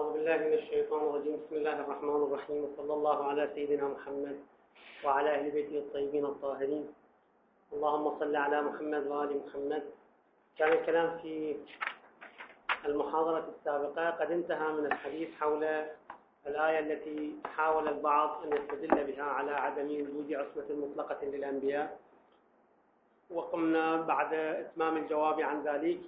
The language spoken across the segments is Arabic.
أعوذ بالله من الشيطان الرجيم. بسم الله الرحمن الرحيم، وصلى الله على سيدنا محمد وعلى أهل بيته الطيبين الطاهرين. اللهم صل على محمد وآل محمد. كان الكلام في المحاضرة السابقة قد انتهى من الحديث حول الآية التي حاول البعض أن يستدل بها على عدم وجود عصمة مطلقة للأنبياء، وقمنا بعد إتمام الجواب عن ذلك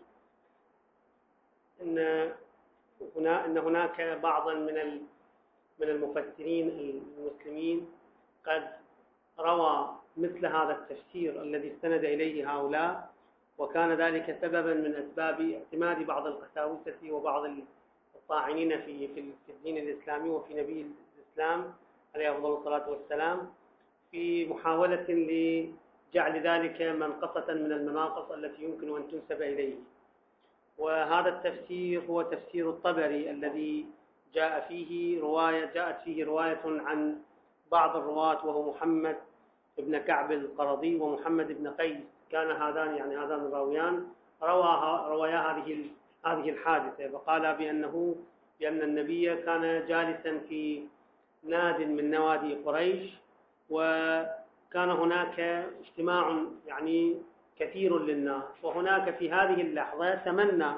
أن هناك بعضا من المفسرين المسلمين قد روى مثل هذا التفسير الذي استند إليه هؤلاء، وكان ذلك سببا من أسباب اعتماد بعض القساوسة وبعض الطاعنين في الدين الإسلامي وفي نبي الإسلام عليه أفضل الصلاة والسلام، في محاولة لجعل ذلك منقصة من المناقص التي يمكن أن تنسب إليه. وهذا التفسير هو تفسير الطبري الذي جاءت فيه رواية عن بعض الرواة، وهو محمد بن كعب القرظي ومحمد بن قيس. كان هذان الراويان روايا هذه الحادثة، فقال بأن النبي كان جالسا في ناد من نوادي قريش، وكان هناك اجتماع كثير للناس، وهناك في هذه اللحظة تمنى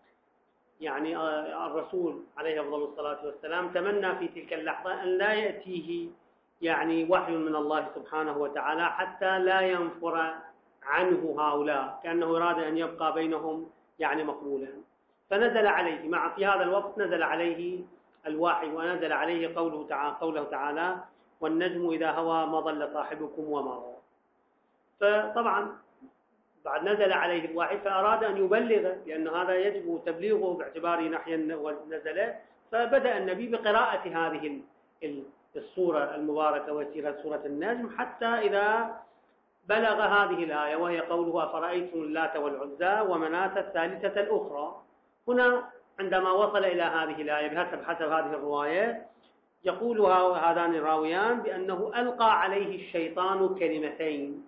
الرسول عليه أفضل الصلاة والسلام تمنى في تلك اللحظة أن لا يأتيه وحي من الله سبحانه وتعالى حتى لا ينفر عنه هؤلاء، كأنه أراد أن يبقى بينهم مقبولا. فنزل عليه في هذا الوقت نزل عليه الوحي، ونزل عليه قوله تعالى: والنجم إذا هوى ما ضل صاحبكم وما غوى. فطبعا بعد نزل عليه الوحي فأراد أن يبلغ، لأن هذا يجب تبليغه باعتباره نحيا ونزل. فبدأ النبي بقراءة هذه السورة المباركة وسيرة سورة النجم، حتى إذا بلغ هذه الآية وهي قوله: أفرأيتم اللات والعزى ومناة الثالثة الأخرى. هنا عندما وصل إلى هذه الآية حسب هذه الرواية، يقول هذان الراويان بأنه ألقى عليه الشيطان كلمتين.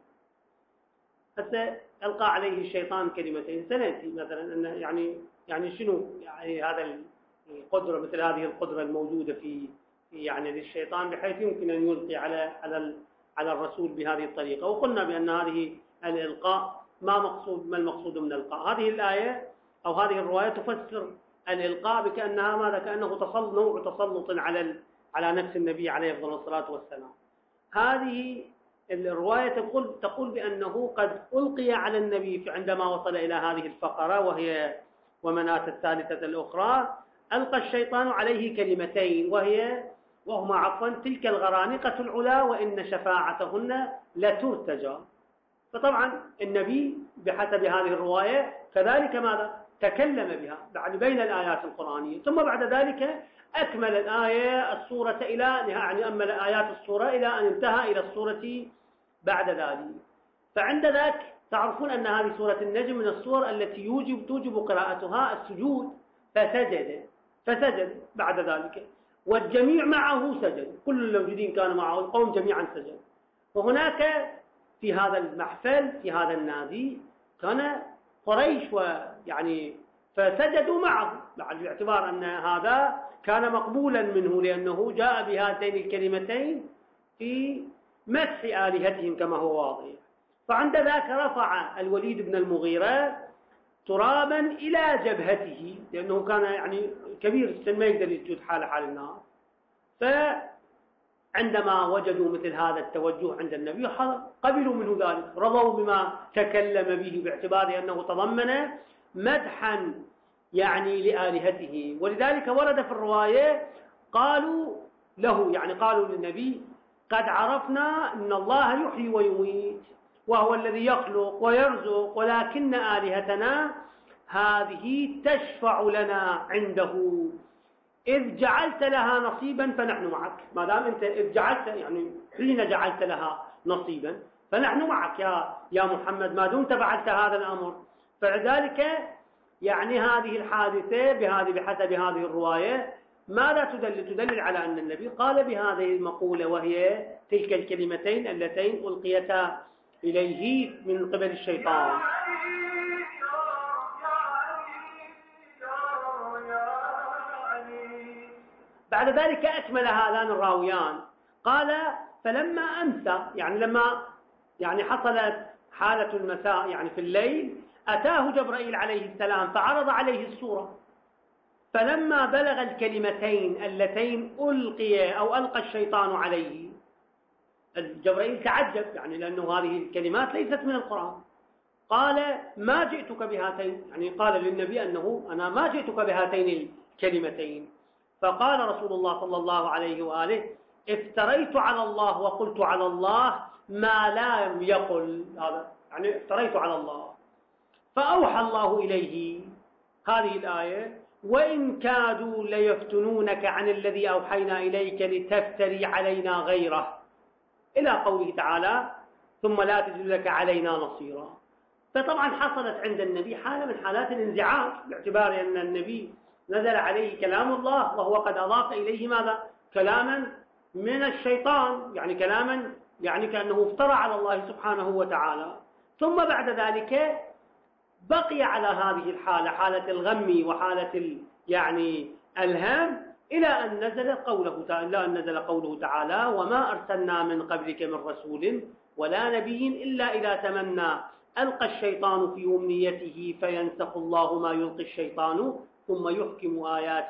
ألقى عليه الشيطان كلمتين سنأتي مثلا أن شنو هذا القدرة، مثل هذه القدرة الموجودة في للشيطان، بحيث يمكن أن يلقي على الرسول بهذه الطريقة. وقلنا بأن هذه الإلقاء ما المقصود من الإلقاء. هذه الآية أو هذه الرواية تفسر الإلقاء بكأنها كأنه نوع تسلط على نفس النبي عليه أفضل الصلاة والسلام. هذه الرواية تقول بأنه قد ألقي على النبي عندما وصل إلى هذه الفقرة وهي ومناة الثالثة الأخرى، ألقى الشيطان عليه كلمتين وهما تلك الغرانقة العلا وإن شفاعتهن لترتجى. فطبعا النبي بحسب هذه الرواية كذلك ماذا تكلم بها بين الآيات القرآنية، ثم بعد ذلك أكمل السورة أمل آيات السورة إلى أن انتهى إلى السورة بعد ذلك. فعند ذاك تعرفون أن هذه سورة النجم من السور التي توجب قراءتها السجود، فسجد بعد ذلك، والجميع معه سجد، كل الموجودين كانوا معه، القوم جميعا سجد. وهناك في هذا المحفل في هذا النادي كان قريش فسجدوا معه، باعتبار أن هذا كان مقبولا منه، لأنه جاء بهاتين الكلمتين في مسح آلهتهم كما هو واضح. فعند ذاك رفع الوليد بن المغيرة ترابا إلى جبهته، لأنه كان كبير السن ما يقدر يسجد حال الناس. فعندما وجدوا مثل هذا التوجه عند النبي قبلوا منه ذلك، رضوا بما تكلم به، باعتبار أنه تضمن مدحا لآلهته. ولذلك ورد في الرواية قالوا له قالوا للنبي: قد عرفنا أن الله يحيي ويميت وهو الذي يخلق ويرزق، ولكن آلهتنا هذه تشفع لنا عنده، إذ جعلت لها نصيبا فنحن معك. ما دام أنت إذ جعلت حين جعلت لها نصيبا فنحن معك يا محمد، ما دمت فعلت هذا الأمر. فلذلك هذه الحادثة بحسب هذه الرواية ماذا تدلل على أن النبي قال بهذه المقولة، وهي تلك الكلمتين اللتين ألقيتا إليه من قبل الشيطان. بعد ذلك أكمل هذان الراويان قال فلما أمسى يعني لما يعني حصلت حالة المساء يعني في الليل أتاه جبرائيل عليه السلام فعرض عليه السورة فلما بلغ الكلمتين اللتين ألقى الشيطان عليه جبرائيل تعجب يعني لأنه هذه الكلمات ليست من القرآن قال ما جئتك بهاتين يعني قال للنبي أنه أنا ما جئتك بهاتين الكلمتين فقال رسول الله صلى الله عليه وآله افتريت على الله وقلت على الله ما لم يقل هذا يعني افتريت على الله فأوحى الله إليه هذه الآية وإن كادوا ليفتنونك عن الذي أوحينا إليك لتفتري علينا غيره إلى قوله تعالى ثم لا تجد لك علينا نصيرا. فطبعا حصلت عند النبي حالة من حالات الانزعاج باعتبار أن النبي نزل عليه كلام الله وهو قد أضاف إليه ماذا؟ كلاما من الشيطان يعني كلاما يعني كأنه افترى على الله سبحانه وتعالى. ثم بعد ذلك بقي على هذه الحالة حالة الغم وحالة يعني الهم إلى أن نزل قوله تعالى وما أرسلنا من قبلك من رسول ولا نبي إلا إذا تمنى ألقى الشيطان في أمنيته فينسخ الله ما يلقي الشيطان ثم يحكم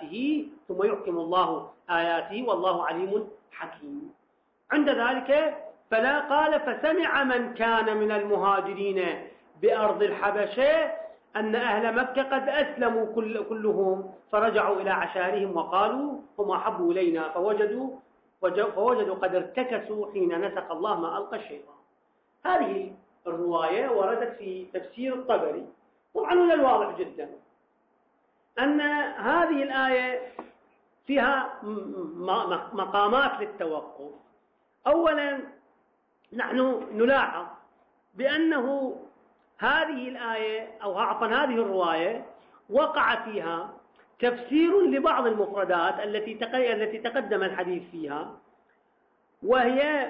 الله آياته والله عليم حكيم. عند ذلك فلا قال فسمع من كان من المهاجرين بأرض الحبشة أن أهل مكة قد أسلموا كلهم فرجعوا إلى عشائرهم وقالوا هم أحبوا إلينا فوجدوا قد ارتكسوا حين نسخ الله ما ألقى الشيطان. هذه الرواية وردت في تفسير الطبري. طبعا من الواضح جدا أن هذه الآية فيها مقامات للتوقف. أولا نحن نلاحظ بأنه هذه الآية أو عفوا هذه الرواية وقع فيها تفسير لبعض المفردات التي تقدم الحديث فيها وهي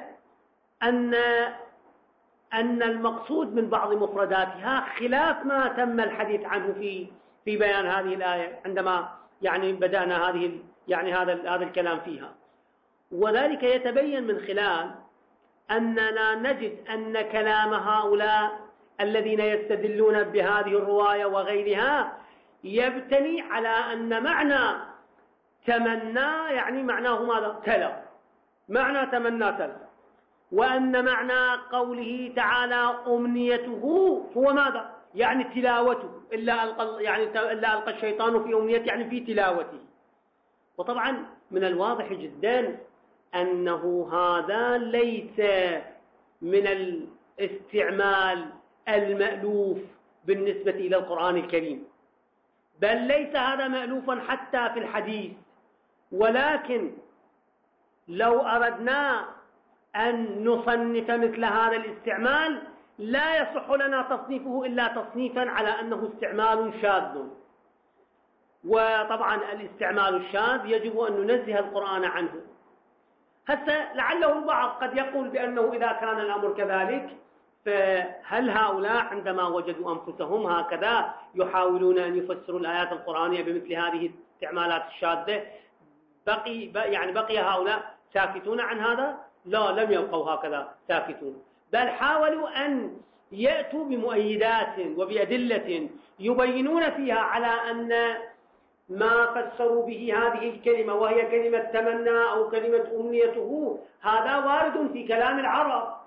أن المقصود من بعض مفرداتها خلاف ما تم الحديث عنه في بيان هذه الآية عندما يعني بدأنا هذا الكلام فيها. وذلك يتبين من خلال أننا نجد أن كلام هؤلاء الذين يستدلون بهذه الرواية وغيرها يبتني على أن معنى تمنى يعني معناه ماذا؟ تلا. معنى تمنى تلا. وأن معنى قوله تعالى أمنيته هو ماذا؟ يعني تلاوته إلا ألقى الشيطان في أمنيته يعني في تلاوته. وطبعا من الواضح جدا أنه هذا ليس من الاستعمال المألوف بالنسبة إلى القرآن الكريم، بل ليس هذا مألوفا حتى في الحديث. ولكن لو أردنا أن نصنف مثل هذا الاستعمال لا يصح لنا تصنيفه إلا تصنيفا على أنه استعمال شاذ. وطبعا الاستعمال الشاذ يجب أن ننزه القرآن عنه. هسه لعله البعض قد يقول بأنه إذا كان الأمر كذلك فهل هؤلاء عندما وجدوا أنفسهم هكذا يحاولون أن يفسروا الآيات القرآنية بمثل هذه الاستعمالات الشاذة بقي هؤلاء ساكتون عن هذا؟ لا، لم يبقوا هكذا ساكتون، بل حاولوا أن يأتوا بمؤيدات وبأدلة يبينون فيها على أن ما فسروا به هذه الكلمة وهي كلمة تمنى أو كلمة أمنيته هذا وارد في كلام العرب،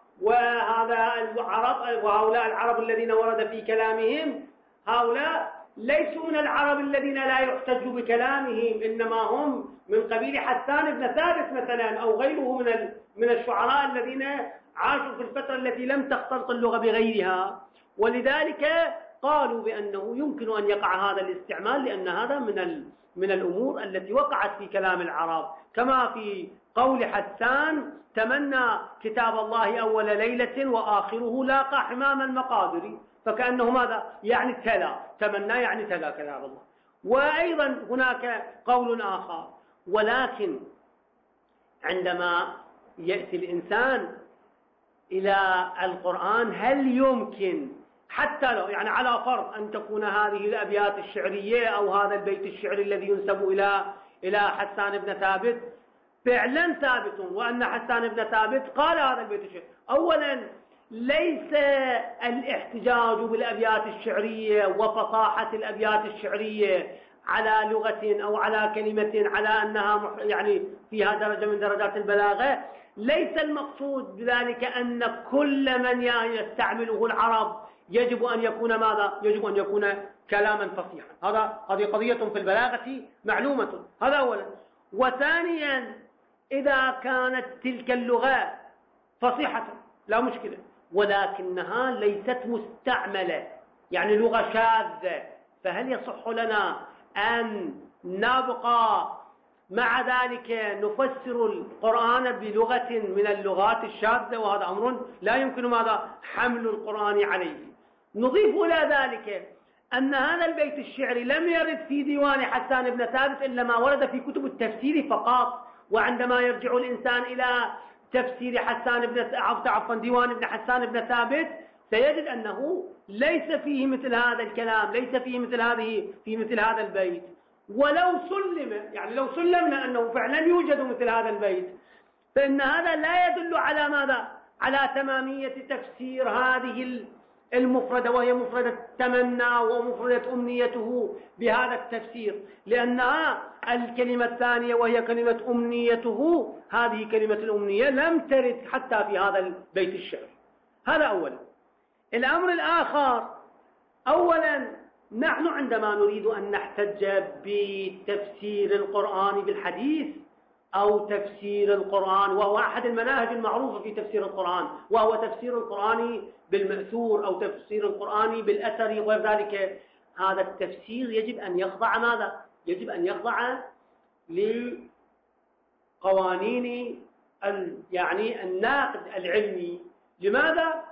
وهؤلاء العرب الذين ورد في كلامهم هؤلاء ليسوا من العرب الذين لا يحتج بكلامهم، إنما هم من قبيل حسان بن ثابت مثلا أو غيره من الشعراء الذين عاشوا في الفترة التي لم تختلط اللغة بغيرها. ولذلك قالوا بأنه يمكن أن يقع هذا الاستعمال لأن هذا من الأمور التي وقعت في كلام العرب، كما في قول حسان تمنى كتاب الله أول ليلة وآخره لاقى حمام المقادر، فكأنه ماذا؟ يعني تمنى يعني تلا كلام الله. وأيضا هناك قول آخر، ولكن عندما يأتي الإنسان إلى القرآن هل يمكن حتى لو يعني على فرض أن تكون هذه الأبيات الشعرية أو هذا البيت الشعري الذي ينسب إلى حسان بن ثابت فعلا ثابت، وأن حسان بن ثابت قال هذا البيت الشعري. أولا ليس الاحتجاج بالأبيات الشعرية وفصاحة الأبيات الشعرية على لغة أو على كلمة على أنها يعني فيها درجة من درجات البلاغة، ليس المقصود بذلك أن كل من يستعمله العرب يجب أن يكون ماذا؟ يجب أن يكون كلاما فصيحا. هذه قضية في البلاغة معلومة، هذا أولا. وثانيا إذا كانت تلك اللغة فصيحة لا مشكلة، ولكنها ليست مستعملة، يعني لغة شاذة، فهل يصح لنا أن نبقى مع ذلك نفسر القرآن بلغة من اللغات الشاذة؟ وهذا أمر لا يمكن ماذا؟ حمل القرآن عليه. نضيف إلى ذلك أن هذا البيت الشعري لم يرد في ديوان حسان بن ثابت إلا ما ورد في كتب التفسير فقط. وعندما يرجع الإنسان إلى تفسير ديوان ابن حسان بن ثابت سيجد أنه ليس فيه مثل هذا الكلام، ليس فيه مثل هذا البيت. ولو لو سلمنا أنه فعلا يوجد مثل هذا البيت، فإن هذا لا يدل على ماذا؟ على تمامية تفسير هذه المفردة، وهي مفردة تمنى ومفردة أمنيته بهذا التفسير، لأنها الكلمة الثانية وهي كلمة أمنيته، هذه كلمة الأمنية لم ترد حتى في هذا البيت الشعري. هذا أولا. الأمر الآخر، أولا نحن عندما نريد أن نحتج بتفسير القرآن بالحديث أو تفسير القرآن، وهو أحد المناهج المعروفة في تفسير القرآن، وهو تفسير القرآن بالمأثور أو تفسير القرآن بالأثر وغير ذلك، هذا التفسير يجب أن يخضع ماذا؟ يجب أن يخضع لقوانين يعني الناقد العلمي. لماذا؟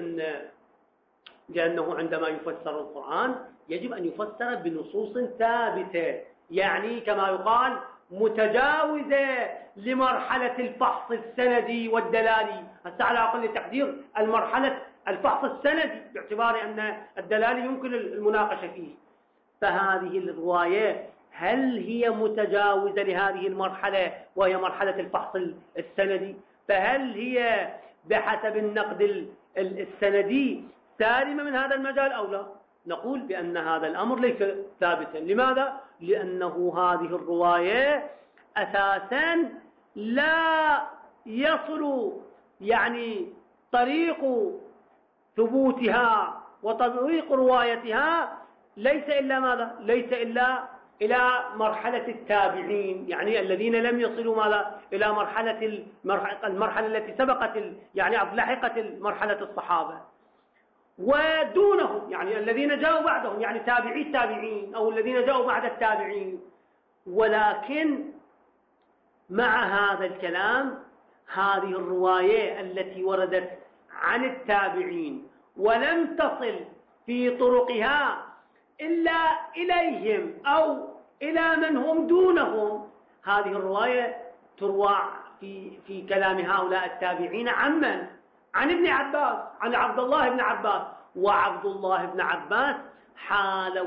لأنه عندما يفسر القرآن يجب أن يفسر بنصوص ثابتة، يعني كما يقال متجاوزة لمرحلة الفحص السندي والدلالي. هسه على أقل تقدير المرحلة الفحص السندي، باعتبار أن الدلالي يمكن المناقشة فيه. فهذه الرواية هل هي متجاوزة لهذه المرحلة وهي مرحلة الفحص السندي؟ فهل هي بحسب النقد السندي سالمة من هذا المجال أو لا؟ نقول بأن هذا الأمر ليس ثابتا. لماذا؟ لأنه هذه الرواية أساسا لا يصل يعني طريق ثبوتها وطريق روايتها ليس إلا ماذا؟ ليس إلا إلى مرحلة التابعين، يعني الذين لم يصلوا ماذا؟ إلى المرحلة التي سبقت يعني لحقت مرحلة الصحابة، ودونهم يعني الذين جاءوا بعدهم، يعني تابعي التابعين أو الذين جاءوا بعد التابعين. ولكن مع هذا الكلام هذه الرواية التي وردت عن التابعين ولم تصل في طرقها إلا إليهم أو إلى من هم دونهم، هذه الرواية تروى في كلام هؤلاء التابعين عن من؟ عن ابن عباس، عن عبد الله بن عباس. وعبد الله بن عباس حال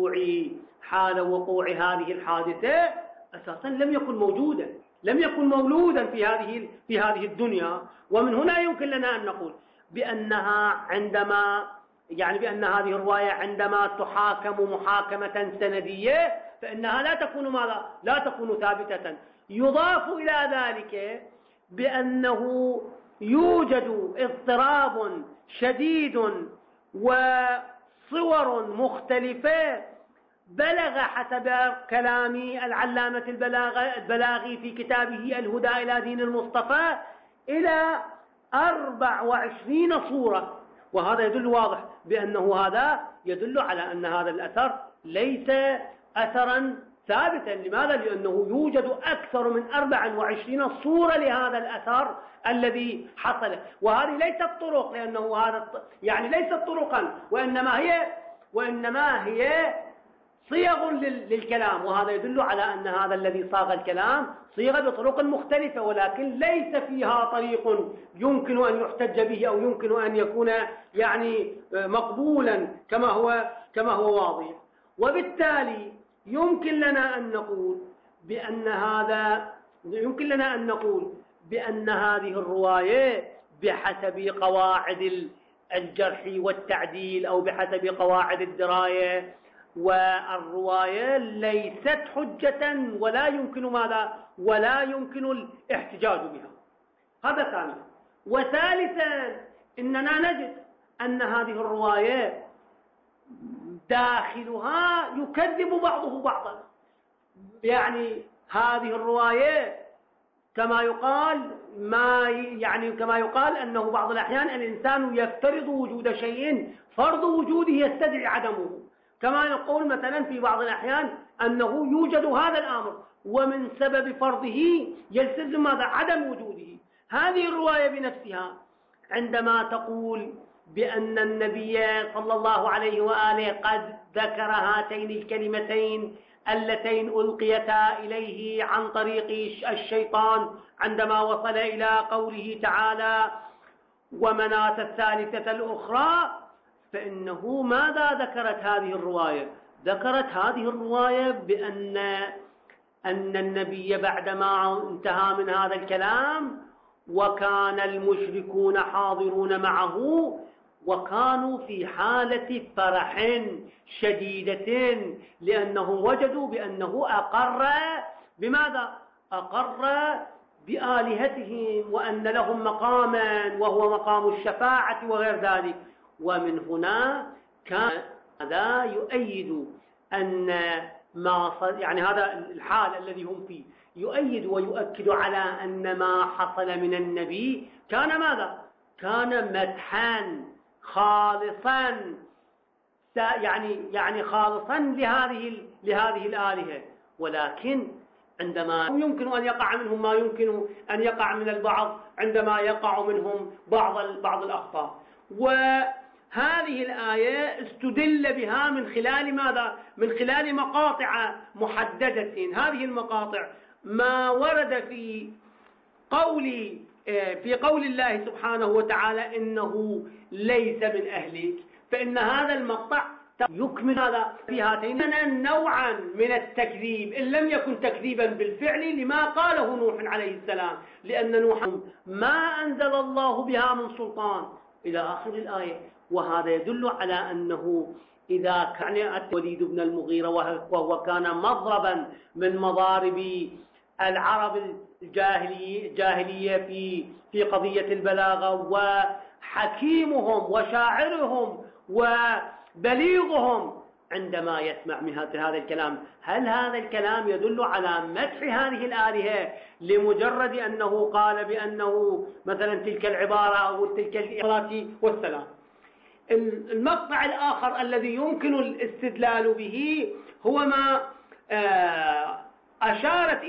وقوع هذه الحادثة أساسا لم يكن موجودا، لم يكن مولودا في هذه الدنيا. ومن هنا يمكن لنا أن نقول بأن هذه الرواية عندما تحاكم محاكمة سندية فإنها لا تكون ثابتة. يضاف إلى ذلك بأنه يوجد اضطراب شديد وصور مختلفة بلغ حسب كلام العلامة البلاغي في كتابه الهدى إلى دين المصطفى إلى 24 صورة. وهذا يدل واضح بأنه هذا يدل على أن هذا الأثر ليس أثرا ثابتا. لماذا؟ لأنه يوجد أكثر من 24 صورة لهذا الأثر الذي حصل. وهذه ليست طرق، لأنه هذا يعني ليست طرقا، وإنما هي صيغ للكلام. وهذا يدل على أن هذا الذي صاغ الكلام صيغ بطرق مختلفة، ولكن ليس فيها طريق يمكن أن يحتج به أو يمكن أن يكون يعني مقبولا كما هو واضح. وبالتالي يمكن لنا أن نقول بأن هذا يمكن لنا أن نقول بأن هذه الرواية بحسب قواعد الجرح والتعديل أو بحسب قواعد الدراية والرواية ليست حجة ولا يمكن ماذا ولا يمكن الاحتجاج بها. هذا ثانيا. وثالثا إننا نجد أن هذه الرواية داخلها يكذب بعضه بعضا. يعني هذه الرواية كما يقال أنه بعض الأحيان الإنسان يفترض وجود شيء فرض وجوده يستدعي عدمه، كما يقول مثلا في بعض الأحيان أنه يوجد هذا الأمر ومن سبب فرضه يلتزم ماذا عدم وجوده. هذه الرواية بنفسها عندما تقول بأن النبي صلى الله عليه وآله قد ذكر هاتين الكلمتين اللتين ألقيتا إليه عن طريق الشيطان عندما وصل إلى قوله تعالى ومناة الثالثة الأخرى، فإنه ماذا ذكرت هذه الرواية؟ ذكرت هذه الرواية بأن النبي بعدما انتهى من هذا الكلام وكان المشركون حاضرون معه وكانوا في حالة فرح شديدة لأنهم وجدوا بأنه أقر بماذا؟ أقر بآلهتهم وأن لهم مقاما وهو مقام الشفاعة وغير ذلك. ومن هنا كان هذا يؤيد أن يعني هذا الحال الذي هم فيه يؤيد ويؤكد على أن ما حصل من النبي كان ماذا؟ كان مدحا خالصا يعني خالصا لهذه الآلهة. ولكن عندما يمكن أن يقع منهم ما يمكن أن يقع من البعض عندما يقع منهم بعض الأخطاء. وهذه الآية استدل بها من خلال ماذا؟ من خلال مقاطع محددة. هذه المقاطع ما ورد في قول الله سبحانه وتعالى إنه ليس من أهلك، فإن هذا المقطع يكمل هذا في هاتين نوعا من التكذيب إن لم يكن تكذيبا بالفعل لما قاله نوح عليه السلام، لأن نوح ما أنزل الله بها من سلطان إلى آخر الآية. وهذا يدل على أنه إذا كان الوليد بن المغيرة وهو كان مضربا من مضارب العرب الجاهلية في قضية البلاغة وحكيمهم وشاعرهم وبليغهم، عندما يسمع من هذا الكلام هل هذا الكلام يدل على مدح هذه الآلهة لمجرد أنه قال بأنه مثلا تلك العبارة أو تلك الصلاة والسلام؟ المقطع الآخر الذي يمكن الاستدلال به هو ما أشار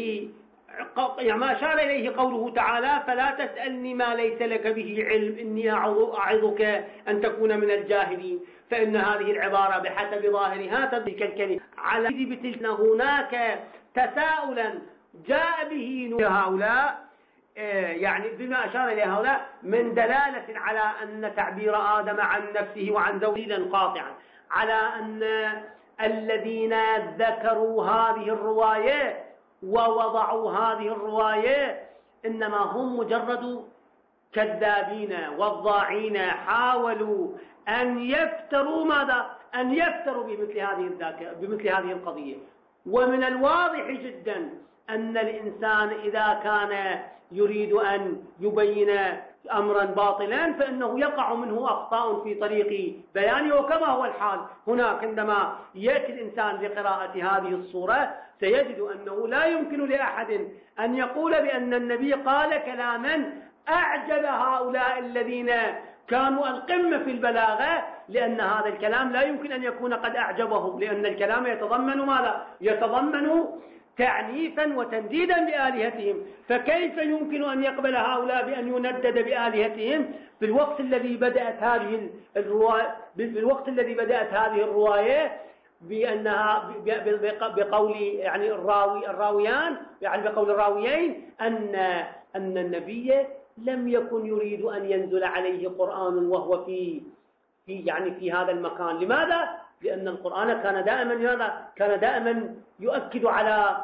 إليه قوله تعالى فلا تسألني ما ليس لك به علم إني أعظك أن تكون من الجاهلين. فإن هذه العبارة بحسب ظاهرها تلك الكلمة على بتلك هناك تساؤلا جاء به هؤلاء يعني بما أشار إليه هؤلاء من دلالة على أن تعبير آدم عن نفسه وعن زوجه قاطعا على أن الذين ذكروا هذه الرواية ووضعوا هذه الرواية إنما هم مجرد كذابين وضاعين حاولوا أن يفتروا ماذا؟ أن يفتروا بمثل هذه القضية. ومن الواضح جدا أن الإنسان إذا كان يريد أن يبين أمرا باطلا فإنه يقع منه أخطاء في طريق بيانه، وكما هو الحال هناك عندما يأتي الإنسان لقراءة هذه الصورة سيجد أنه لا يمكن لأحد أن يقول بأن النبي قال كلاما أعجب هؤلاء الذين كانوا القمة في البلاغة، لأن هذا الكلام لا يمكن أن يكون قد أعجبهم، لأن الكلام يتضمن ماذا؟ يتضمن تعنيفا وتنديدا بآلهتهم. فكيف يمكن أن يقبل هؤلاء بأن يندد بآلهتهم في الوقت الذي بدأت هذه الرواية بأنها بقول يعني الراويان يعني بقول الراويين أن النبي لم يكن يريد أن ينزل عليه قرآن وهو في هذا المكان. لماذا؟ لأن القرآن كان دائما يؤكد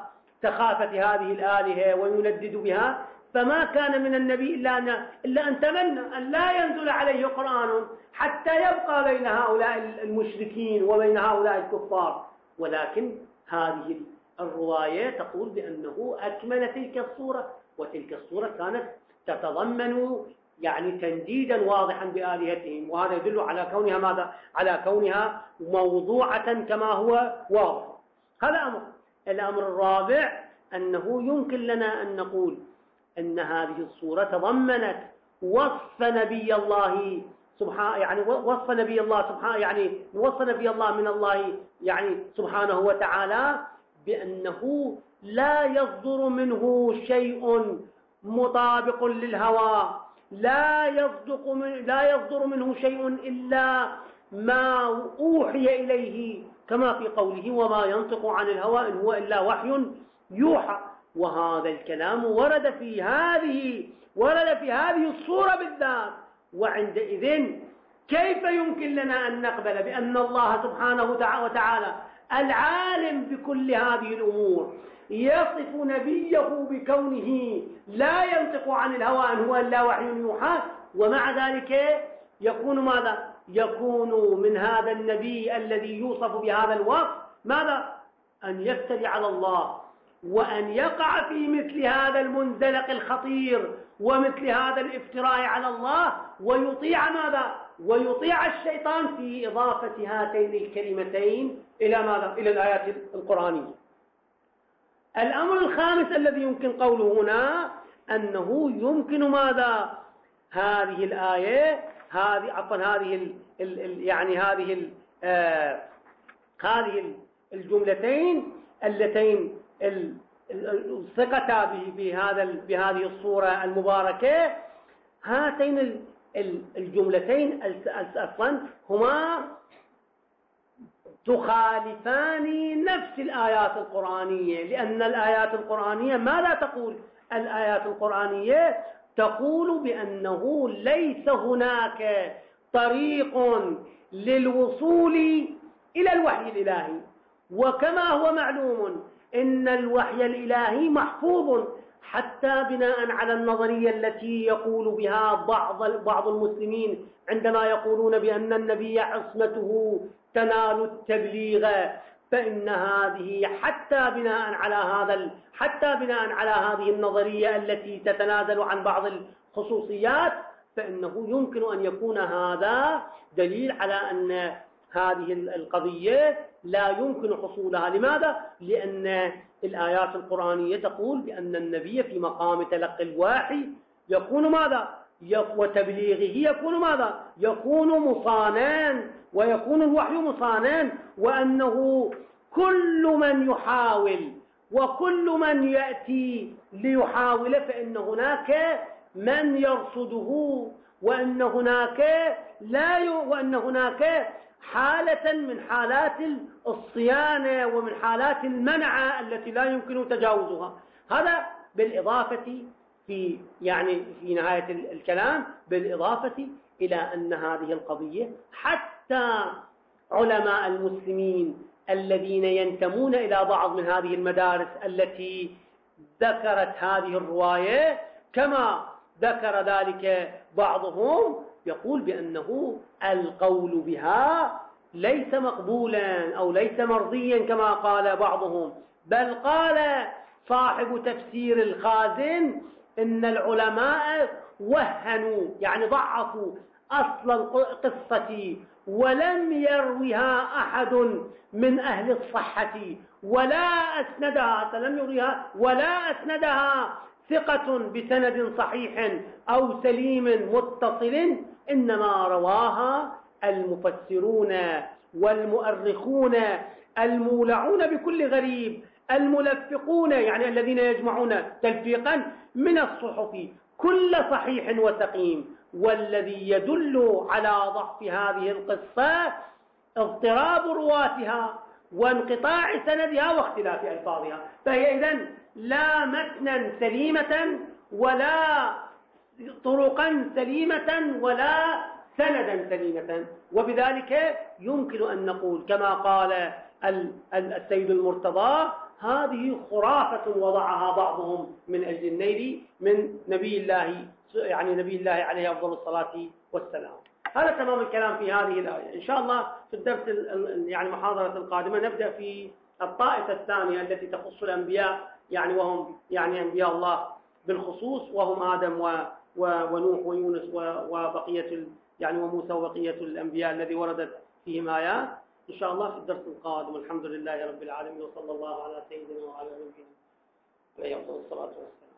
سخافة هذه الآلهة ويندد بها، فما كان من النبي إلا أن تمنى أن لا ينزل عليه قرآن حتى يبقى بين هؤلاء المشركين وبين هؤلاء الكفار. ولكن هذه الرواية تقول بأنه أكمل تلك الصورة، وتلك الصورة كانت تتضمن يعني تنديدا واضحا بآلهتهم، وهذا يدل على كونها ماذا؟ على كونها موضوعة كما هو واضح. هذا أمر. الأمر الرابع أنه يمكن لنا أن نقول أن هذه الصورة تضمنت وصف نبي الله سبحانه، يعني وصف نبي الله سبحانه، يعني وصف نبي الله من الله يعني سبحانه وتعالى بأنه لا يصدر منه شيء مطابق للهوى، لا يصدر منه شيء إلا ما أوحي إليه، كما في قوله وما ينطق عن الهوى إن هو إلا وحي يوحى. وهذا الكلام ورد في هذه الصورة بالذات. وعندئذ كيف يمكن لنا أن نقبل بأن الله سبحانه وتعالى العالم بكل هذه الأمور يصف نبيه بكونه لا ينطق عن الهوى إن هو إلا وحي يوحى، ومع ذلك يكون ماذا؟ يكون من هذا النبي الذي يوصف بهذا الوصف ماذا؟ أن يفتري على الله، وأن يقع في مثل هذا المنزلق الخطير ومثل هذا الافتراء على الله، ويطيع ماذا؟ ويطيع الشيطان في إضافة هاتين الكلمتين إلى ماذا؟ إلى الآيات القرآنية. الأمر الخامس الذي يمكن قوله هنا أنه يمكن ماذا؟ هذه الآية هذه الجملتين اللتين ثقتا بهذه الصورة المباركة، هاتين الجملتين أصلا هما تخالفان نفس الآيات القرآنية، لأن الآيات القرآنية ماذا تقول؟ الآيات القرآنية تقول بأنه ليس هناك طريق للوصول إلى الوحي الإلهي، وكما هو معلوم إن الوحي الإلهي محفوظ، حتى بناء على النظرية التي يقول بها بعض المسلمين عندما يقولون بأن النبي عصمته تنال التبليغ، فإن هذه حتى بناء على هذه النظرية التي تتنازل عن بعض الخصوصيات، فإنه يمكن أن يكون هذا دليل على أن هذه القضية لا يمكن حصولها. لماذا؟ لأن الآيات القرآنية تقول بأن النبي في مقام تلقي الوحي يكون ماذا؟ وتبليغه يكون ماذا؟ يكون مصانا، ويكون الوحي مصانا، وأنه كل من يحاول وكل من يأتي ليحاول فإن هناك من يرصده، وأن هناك حالة من حالات الصيانة ومن حالات المنع التي لا يمكن تجاوزها. هذا بالإضافة في نهاية الكلام، بالإضافة إلى أن هذه القضية حتى علماء المسلمين الذين ينتمون إلى بعض من هذه المدارس التي ذكرت هذه الرواية كما ذكر ذلك بعضهم، يقول بأنه القول بها ليس مقبولا أو ليس مرضيا كما قال بعضهم، بل قال صاحب تفسير الخازن إن العلماء وهنوا، يعني ضعفوا أصل القصة، ولم يروها أحد من أهل الصحة ولا أسندها ثقة بسند صحيح أو سليم متصل، إنما رواها المفسرون والمؤرخون المولعون بكل غريب، الملفقون يعني الذين يجمعون تلفيقا من الصحف كل صحيح وسقيم. والذي يدل على ضعف هذه القصة اضطراب رواتها وانقطاع سندها واختلاف ألفاظها، فهي إذن لا متنا سليمة ولا طرقا سليمة ولا سندا سليمة. وبذلك يمكن أن نقول كما قال السيد المرتضى: هذه خرافة وضعها بعضهم من أجل النيل من نبي الله، يعني نبي الله عليه أفضل الصلاة والسلام. هذا تمام الكلام في هذه الآية. إن شاء الله في الدرس يعني المحاضرة القادمة نبدأ في الطائفة الثانية التي تخص الأنبياء، يعني وهم يعني أنبياء الله بالخصوص، وهم آدم ونوح ويونس وبقية يعني وموسى وبقية الأنبياء الذي وردت فيهم آيات. إن شاء الله في الدرس القادم. والحمد لله رب العالمين، وصلى الله على سيدنا وعلى نبينا عليه أفضل الصلاة والسلام.